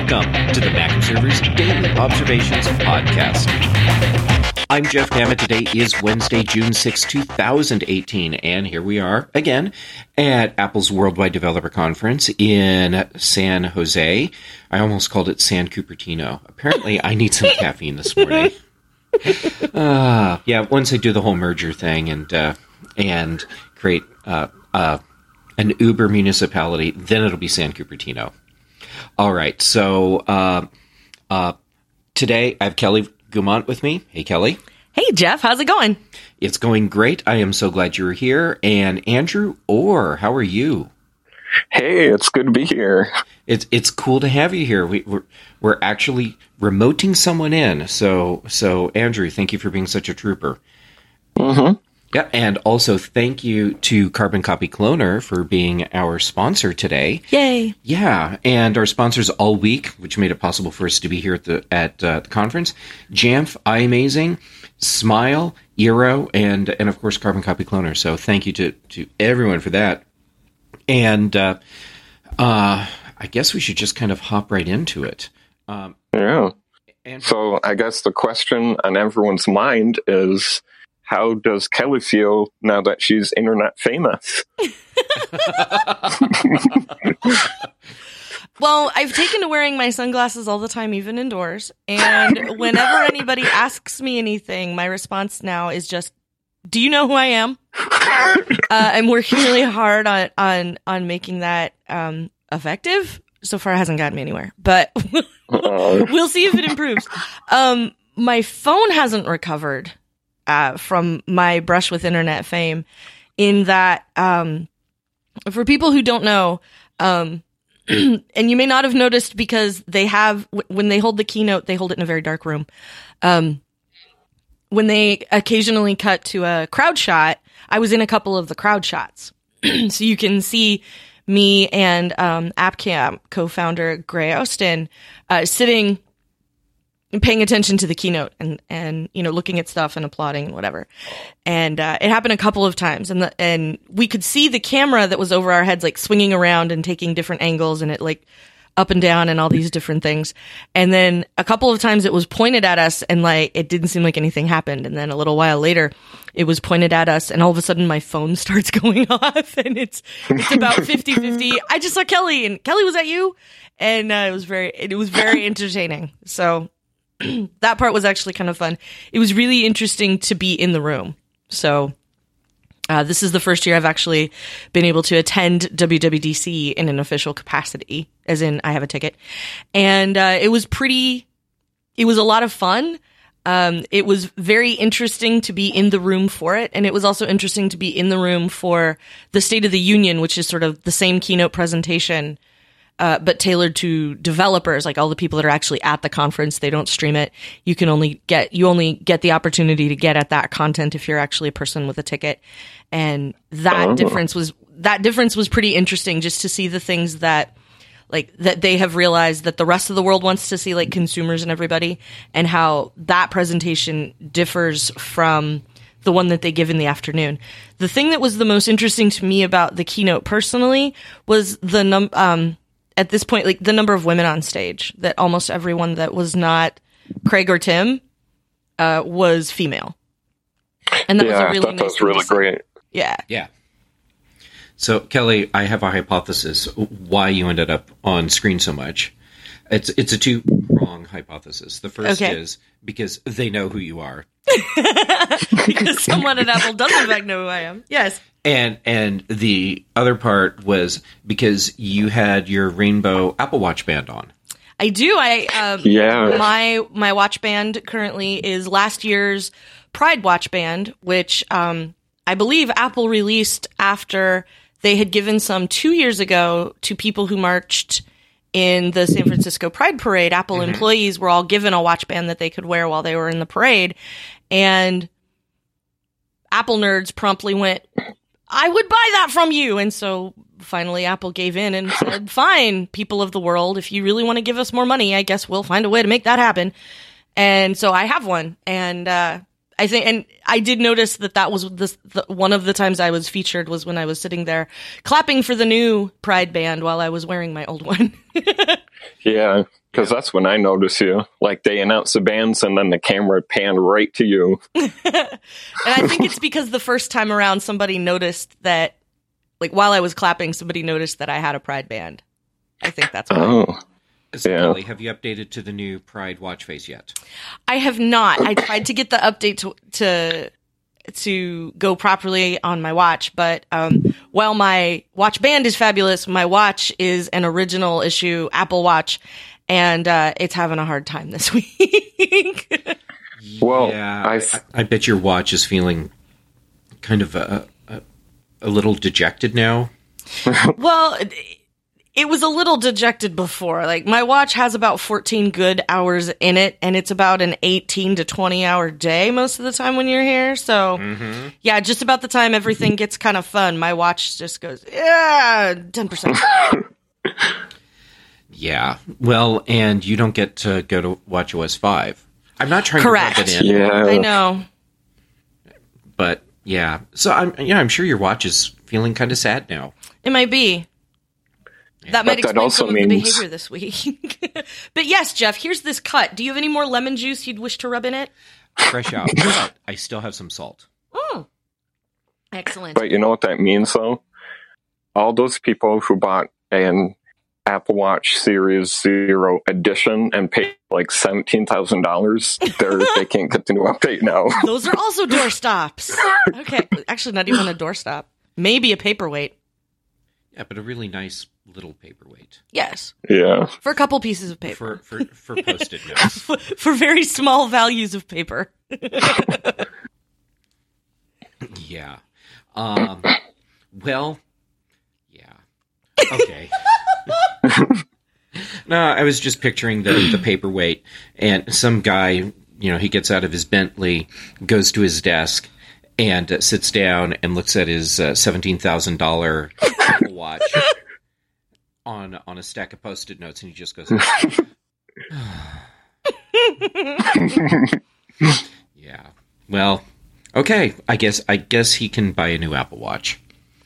Welcome to the Mac Observer's Daily Observations Podcast. I'm Jeff Dammit. Today is Wednesday, June 6, 2018, and here we are again at Apple's Worldwide Developer Conference in San Jose. I almost called it San Cupertino. Apparently, I need some caffeine this morning. Once I do the whole merger thing and create an Uber municipality, then it'll be San Cupertino. All right, so today I have Kelly Guimont with me. Hey, Kelly. Hey, Jeff. How's it going? It's going great. I am so glad you're here. And Andrew Orr, how are you? Hey, it's good to be here. It's cool to have you here. We're actually remoting someone in. So Andrew, thank you for being such a trooper. Mm-hmm. Yeah, and also thank you to Carbon Copy Cloner for being our sponsor today. Yay! Yeah, and our sponsors all week, which made it possible for us to be here at the conference: Jamf, iAmazing, Smile, Eero, and of course Carbon Copy Cloner. So thank you to everyone for that. And I guess we should just kind of hop right into it. Yeah. So I guess the question on everyone's mind is, how does Kelly feel now that she's internet famous? Well, I've taken to wearing my sunglasses all the time, even indoors. And whenever anybody asks me anything, my response now is just, do you know who I am? I'm working really hard on making that effective. So far, it hasn't gotten me anywhere, but we'll see if it improves. My phone hasn't recovered from my brush with internet fame, in that, for people who don't know, and you may not have noticed because they have, when they hold the keynote, they hold it in a very dark room. When they occasionally cut to a crowd shot, I was in a couple of the crowd shots. So you can see me and AppCamp co-founder Gray Austin sitting and paying attention to the keynote and looking at stuff and applauding and whatever. And it happened a couple of times, and we could see the camera that was over our heads like swinging around and taking different angles, and it like up and down and all these different things. And then a couple of times it was pointed at us and like it didn't seem like anything happened. And then a little while later it was pointed at us and all of a sudden my phone starts going off and it's about 50-50. I just saw Kelly, and Kelly, was that you? And it was very entertaining. So that part was actually kind of fun. It was really interesting to be in the room. So this is the first year I've actually been able to attend WWDC in an official capacity, as in I have a ticket. And it was a lot of fun. It was very interesting to be in the room for it. And it was also interesting to be in the room for the State of the Union, which is sort of the same keynote presentation, but tailored to developers, like all the people that are actually at the conference. They don't stream it. You only get the opportunity to get at that content if you're actually a person with a ticket. And that difference was pretty interesting, just to see the things that they have realized that the rest of the world wants to see, like consumers and everybody, and how that presentation differs from the one that they give in the afternoon. The thing that was the most interesting to me about the keynote personally was at this point, like the number of women on stage. That almost everyone that was not Craig or Tim was female, and that was a really nice. Really great. Yeah. Yeah. So Kelly, I have a hypothesis why you ended up on screen so much. It's a two-prong hypothesis. The first is because they know who you are. Because someone at Apple does in fact know who I am. Yes. And the other part was because you had your rainbow Apple Watch band on. I do. My watch band currently is last year's Pride watch band, which I believe Apple released after they had given some 2 years ago to people who marched in the San Francisco Pride Parade. Apple employees were all given a watch band that they could wear while they were in the parade. And Apple nerds promptly went, I would buy that from you. And so finally Apple gave in and said, fine, people of the world, if you really want to give us more money, I guess we'll find a way to make that happen. And so I have one. And I think, and I did notice that was one of the times I was featured was when I was sitting there clapping for the new Pride band while I was wearing my old one. Yeah. Because that's when I notice you. Like, they announce the bands, and then the camera panned right to you. And I think it's because the first time around, somebody noticed that, like, while I was clapping, somebody noticed that I had a Pride band. I think that's why. Oh. So, Yeah. Kelly, have you updated to the new Pride watch face yet? I have not. I tried to get the update to go properly on my watch, but while my watch band is fabulous, my watch is an original issue Apple Watch, and it's having a hard time this week. Well, yeah, I bet your watch is feeling kind of a little dejected now. Well, it was a little dejected before. Like, my watch has about 14 good hours in it, and it's about an 18 to 20 hour day most of the time when you're here. So, yeah, just about the time everything gets kind of fun, my watch just goes, 10%. Yeah. Well, and you don't get to go to WatchOS 5. I'm not trying Correct. to rub it in. Yeah. I know. But, yeah. So, I'm sure your watch is feeling kind of sad now. It might be. That might But that explain also some of the means- behavior this week. But yes, Jeff, here's this cut. Do you have any more lemon juice you'd wish to rub in it? Fresh out. But I still have some salt. Oh, excellent. But you know what that means, though? All those people who bought an Apple Watch Series 0 edition and paid like $17,000, they can't get the new update now. Those are also doorstops. Okay, actually not even a doorstop. Maybe a paperweight. Yeah, but a really nice little paperweight. Yes. Yeah. For a couple pieces of paper. For Post-it notes. For very small values of paper. Yeah. Well, yeah. Okay. No, I was just picturing the paperweight, and some guy, he gets out of his Bentley, goes to his desk, and sits down and looks at his $17,000 Apple Watch on a stack of Post-it notes, and he just goes, yeah. Well, okay. I guess he can buy a new Apple Watch.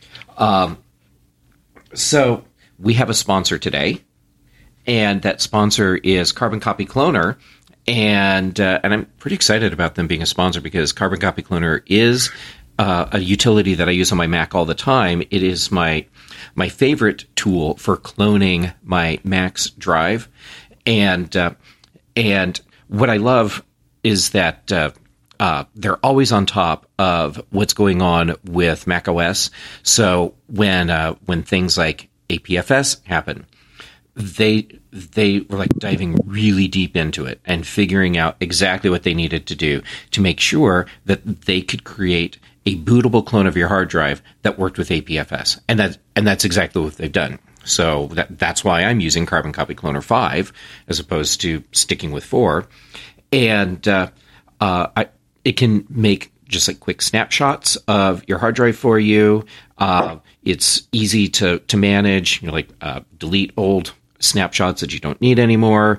So we have a sponsor today, and that sponsor is Carbon Copy Cloner. And I'm pretty excited about them being a sponsor because Carbon Copy Cloner is a utility that I use on my Mac all the time. It is my favorite tool for cloning my Mac's drive, and what I love is that they're always on top of what's going on with Mac OS. So when things like APFS happen, they were like diving really deep into it and figuring out exactly what they needed to do to make sure that they could create a bootable clone of your hard drive that worked with APFS. And that's exactly what they've done. So that's why I'm using Carbon Copy Cloner 5 as opposed to sticking with 4. And it can make just like quick snapshots of your hard drive for you. It's easy to manage, delete old snapshots that you don't need anymore.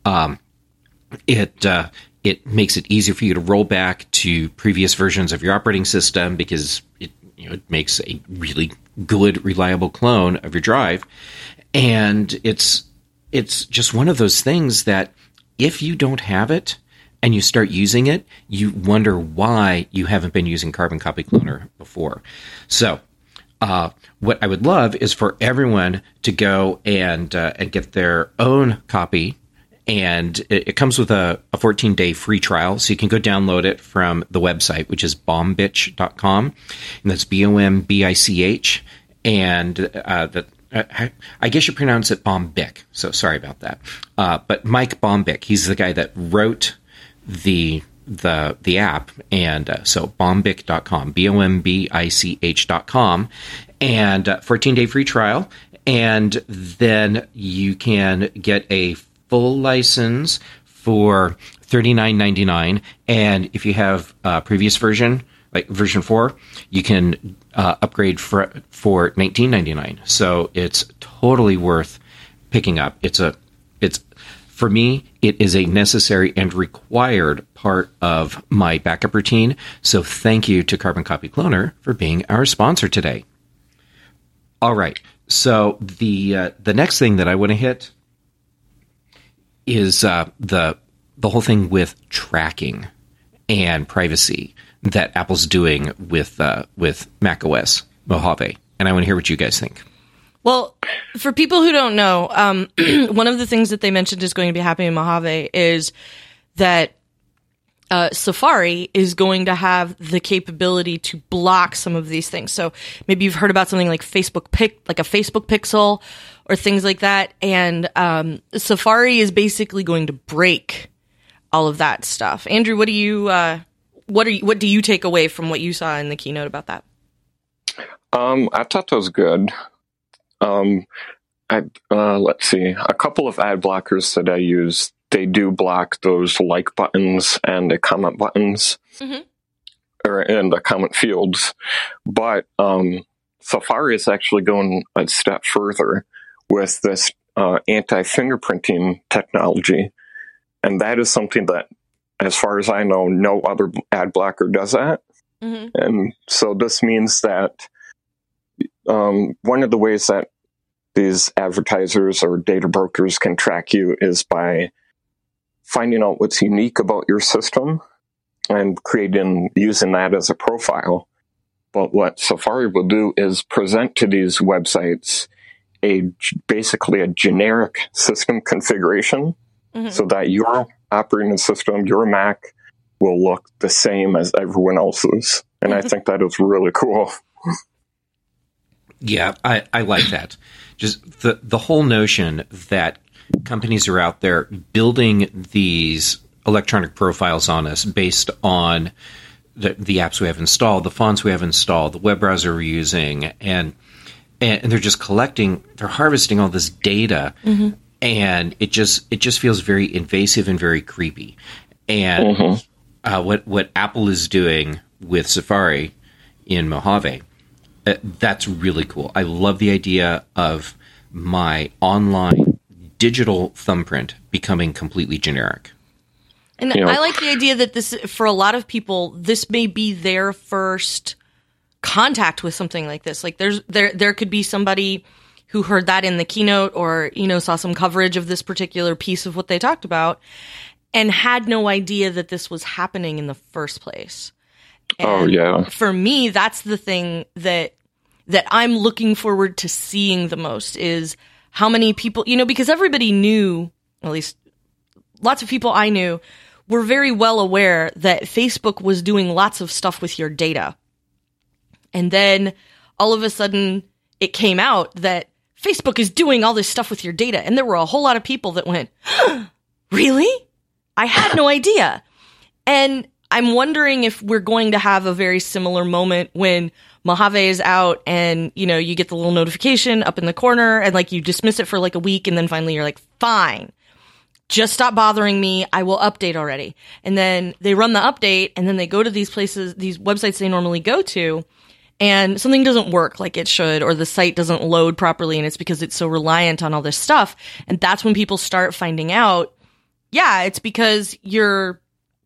It makes it easier for you to roll back to previous versions of your operating system because it makes a really good, reliable clone of your drive. And it's just one of those things that if you don't have it and you start using it, you wonder why you haven't been using Carbon Copy Cloner before. So what I would love is for everyone to go and get their own copy. And it comes with a 14-day free trial, so you can go download it from the website, which is bombich.com, and that's BOMBICH. And I guess you pronounce it Bombic, so sorry about that. But Mike Bombic, he's the guy that wrote the app, and so bombic.com, BOMBICH.com, and 14-day free trial, and then you can get a full license for $39.99, and if you have a previous version, like version 4, you can upgrade for $19.99. So it's totally worth picking up. It's for me, it is a necessary and required part of my backup routine. So thank you to Carbon Copy Cloner for being our sponsor today. All right. So the next thing that I want to hit is the whole thing with tracking and privacy that Apple's doing with macOS Mojave, and I want to hear what you guys think. Well, for people who don't know, one of the things that they mentioned is going to be happening in Mojave is that Safari is going to have the capability to block some of these things. So maybe you've heard about something like a Facebook Pixel or things like that. And Safari is basically going to break all of that stuff. Andrew, what do you take away from what you saw in the keynote about that? I thought that was good. Let's see. A couple of ad blockers that I use, they do block those like buttons and the comment buttons, or in the comment fields. But Safari is actually going a step further with this anti-fingerprinting technology, and that is something that, as far as I know, no other ad blocker does that. And so this means that one of the ways that these advertisers or data brokers can track you is by finding out what's unique about your system and using that as a profile. But what Safari will do is present to these websites basically a generic system configuration, so that your operating system, your Mac, will look the same as everyone else's. And I think that is really cool. Yeah, I like that. Just the whole notion that companies are out there building these electronic profiles on us based on the apps we have installed, the fonts we have installed, the web browser we're using, and they're just they're harvesting all this data, and it just feels very invasive and very creepy. And what Apple is doing with Safari in Mojave, that's really cool. I love the idea of my online digital thumbprint becoming completely generic. And I like the idea that this, for a lot of people, this may be their first contact with something like this. Like there could be somebody who heard that in the keynote or, saw some coverage of this particular piece of what they talked about and had no idea that this was happening in the first place. And for me, that's the thing that I'm looking forward to seeing the most is how many people, because everybody knew, at least lots of people I knew, were very well aware that Facebook was doing lots of stuff with your data. And then all of a sudden it came out that Facebook is doing all this stuff with your data. And there were a whole lot of people that went, really? I had no idea. And I'm wondering if we're going to have a very similar moment when Mojave is out and, you get the little notification up in the corner and like you dismiss it for like a week. And then finally you're like, fine, just stop bothering me. I will update already. And then they run the update and then they go to these places, these websites they normally go to, and something doesn't work like it should, or the site doesn't load properly. And it's because it's so reliant on all this stuff. And that's when people start finding out, yeah, it's because you're,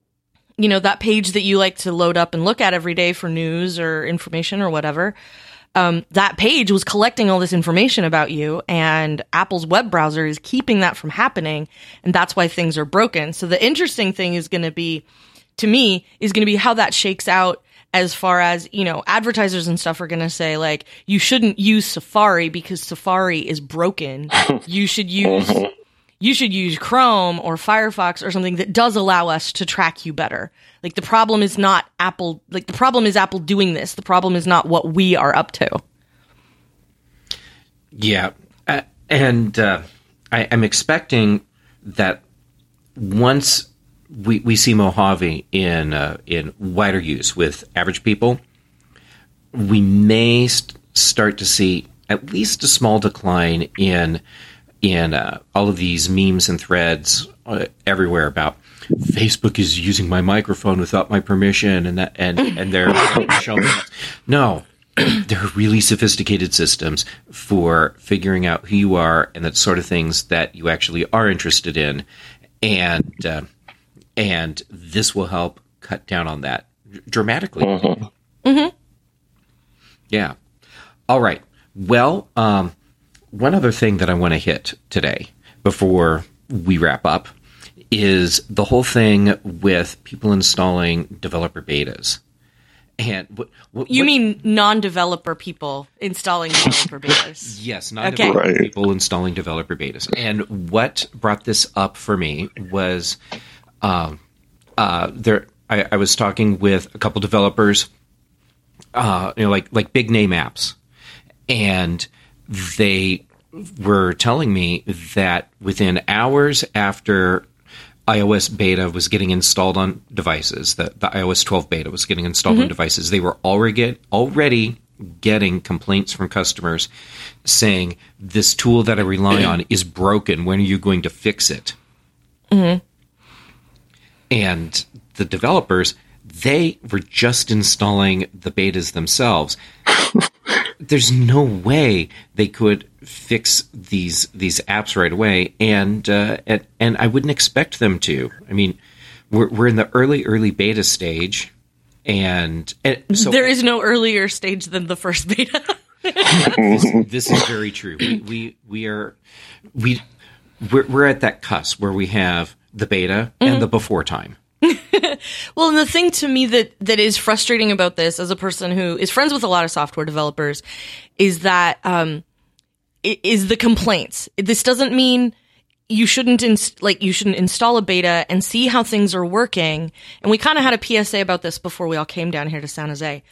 that page that you like to load up and look at every day for news or information or whatever, that page was collecting all this information about you, and Apple's web browser is keeping that from happening, and that's why things are broken. So the interesting thing is going to be, to me, how that shakes out as far as, advertisers and stuff are going to say, like, you shouldn't use Safari because Safari is broken. You should use Chrome or Firefox or something that does allow us to track you better. Like, the problem is not Apple. Like, the problem is Apple doing this. The problem is not what we are up to. Yeah. And I'm expecting that once we see Mojave in wider use with average people, we may start to see at least a small decline in all of these memes and threads everywhere about Facebook is using my microphone without my permission, and they're showing. No, they're really sophisticated systems for figuring out who you are and that sort of things that you actually are interested in, and this will help cut down on that dramatically. Yeah. All right. Well, one other thing that I want to hit today before we wrap up is the whole thing with people installing developer betas. And you mean non-developer people installing developer betas? Yes, non-developer people installing developer betas. And what brought this up for me was I was talking with a couple developers, like big name apps, and they were telling me that within hours after iOS beta was getting installed on devices, the iOS 12 beta was getting installed on devices, they were already getting complaints from customers saying, this tool that I rely on is broken. When are you going to fix it? Mm-hmm. And the developers, they were just installing the betas themselves. There's no way they could fix these apps right away, and I wouldn't expect them to. I mean, we're in the early beta stage, and so there is no earlier stage than the first beta. This is very true. We're at that cusp where we have the beta and the before time. Well, and the thing to me that is frustrating about this, as a person who is friends with a lot of software developers, is that is the complaints. This doesn't mean you shouldn't install a beta and see how things are working. And we kind of had a PSA about this before we all came down here to San Jose.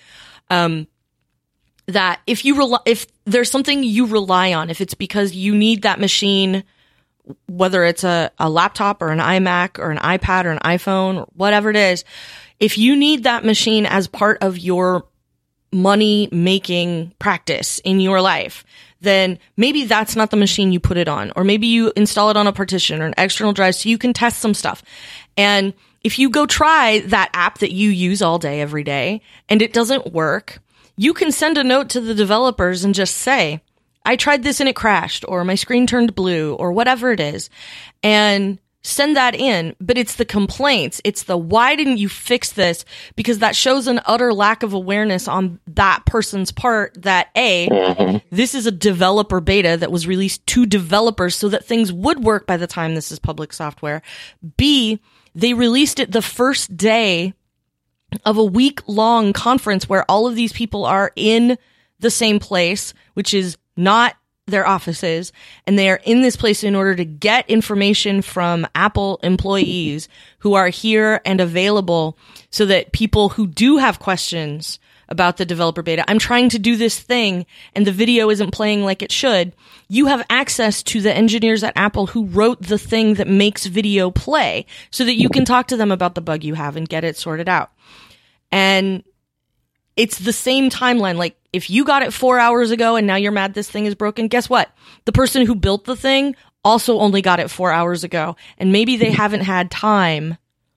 That if there's something you rely on, if it's because you need that machine, whether it's a laptop or an iMac or an iPad or an iPhone, or whatever it is, if you need that machine as part of your money-making practice in your life, then maybe that's not the machine you put it on. Or maybe you install it on a partition or an external drive so you can test some stuff. And if you go try that app that you use all day, every day, and it doesn't work, you can send a note to the developers and just say, I tried this and it crashed, or my screen turned blue, or whatever it is, and send that in. But it's the complaints. It's the, why didn't you fix this? Because that shows an utter lack of awareness on that person's part that this is a developer beta that was released to developers so that things would work by the time this is public software. B, they released it the first day of a week-long conference where all of these people are in the same place, which is not their offices, and they are in this place in order to get information from Apple employees who are here and available so that people who do have questions about the developer beta, I'm trying to do this thing and the video isn't playing like it should, you have access to the engineers at Apple who wrote the thing that makes video play so that you can talk to them about the bug you have and get it sorted out. And it's the same timeline. Like, if you got it 4 hours ago and now you're mad this thing is broken, guess what? The person who built the thing also only got it 4 hours ago. And maybe they haven't had time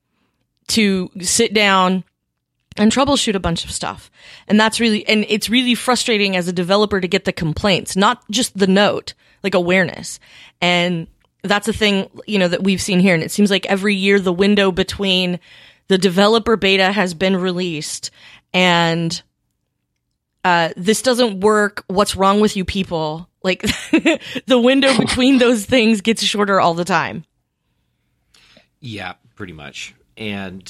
to sit down and troubleshoot a bunch of stuff. And it's really frustrating as a developer to get the complaints, not just the note, like awareness. And that's a thing, that we've seen here. And it seems like every year the window between the developer beta has been released and this doesn't work, what's wrong with you people? Like, the window between those things gets shorter all the time. Yeah, pretty much. And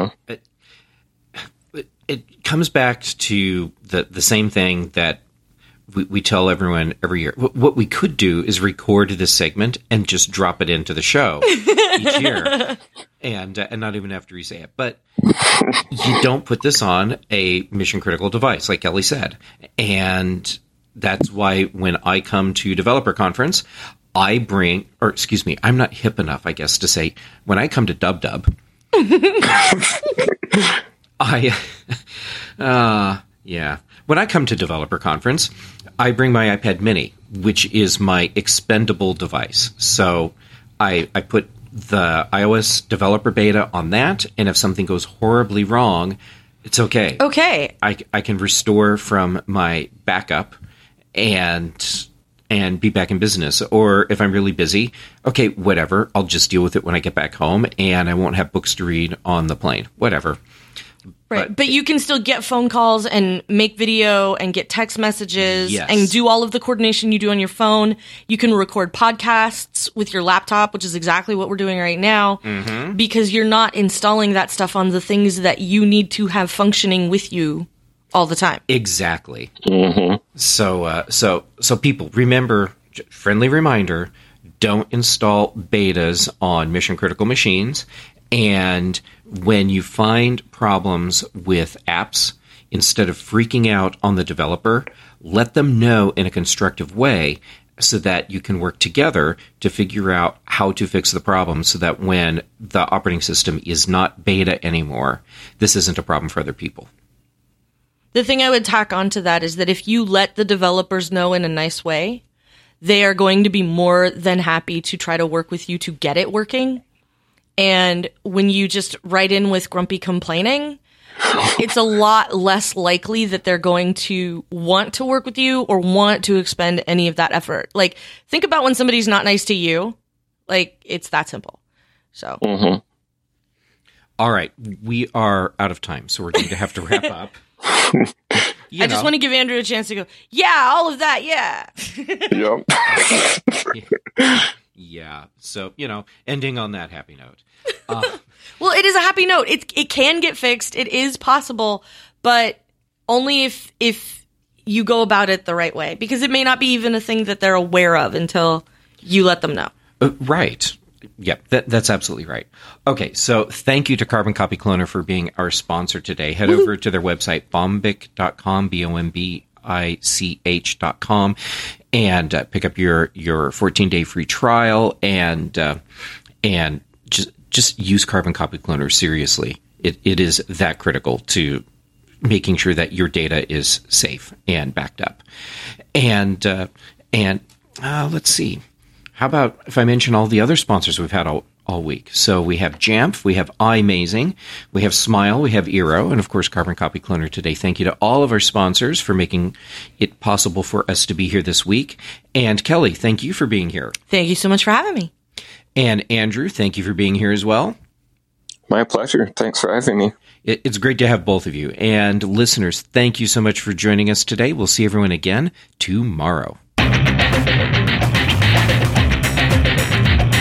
it comes back to the same thing that we tell everyone every year. What we could do is record this segment and just drop it into the show each year, and not even have to re-say it. But you don't put this on a mission-critical device, like Kelly said. And that's why when I come to Developer Conference, I'm not hip enough, I guess, to say, when I come to DubDub, when I come to Developer Conference, I bring my iPad mini, which is my expendable device. So I put the iOS developer beta on that, and if something goes horribly wrong, it's okay. Okay. I can restore from my backup and be back in business. Or if I'm really busy, okay, whatever. I'll just deal with it when I get back home, and I won't have books to read on the plane. Whatever. Right. But you can still get phone calls and make video and get text messages Yes. and do all of the coordination you do on your phone. You can record podcasts with your laptop, which is exactly what we're doing right now, because you're not installing that stuff on the things that you need to have functioning with you all the time. Exactly. So people, remember, friendly reminder, don't install betas on mission critical machines. And when you find problems with apps, instead of freaking out on the developer, let them know in a constructive way so that you can work together to figure out how to fix the problem so that when the operating system is not beta anymore, this isn't a problem for other people. The thing I would tack onto that is that if you let the developers know in a nice way, they are going to be more than happy to try to work with you to get it working. And when you just write in with grumpy complaining, it's a lot less likely that they're going to want to work with you or want to expend any of that effort. Like, think about when somebody's not nice to you. Like, it's that simple. So. All right. We are out of time, so we're going to have to wrap up. I just want to give Andrew a chance to go, yeah, all of that, yeah. Yep. Yeah. So, ending on that happy note. Well, it is a happy note. It can get fixed. It is possible, but only if you go about it the right way, because it may not be even a thing that they're aware of until you let them know. Right. Yep, that's absolutely right. Okay, so thank you to Carbon Copy Cloner for being our sponsor today. Head over to their website, bombic.com, BOMBICH.com, and pick up your 14-day free trial and just use Carbon Copy Cloner seriously. It is that critical to making sure that your data is safe and backed up. And let's see. How about if I mention all the other sponsors we've had all week? So we have Jamf, we have iMazing, we have Smile, we have Eero, and of course Carbon Copy Cloner today. Thank you to all of our sponsors for making it possible for us to be here this week. And Kelly, thank you for being here. Thank you so much for having me. And Andrew, thank you for being here as well. My pleasure. Thanks for having me. It's great to have both of you. And listeners, thank you so much for joining us today. We'll see everyone again tomorrow.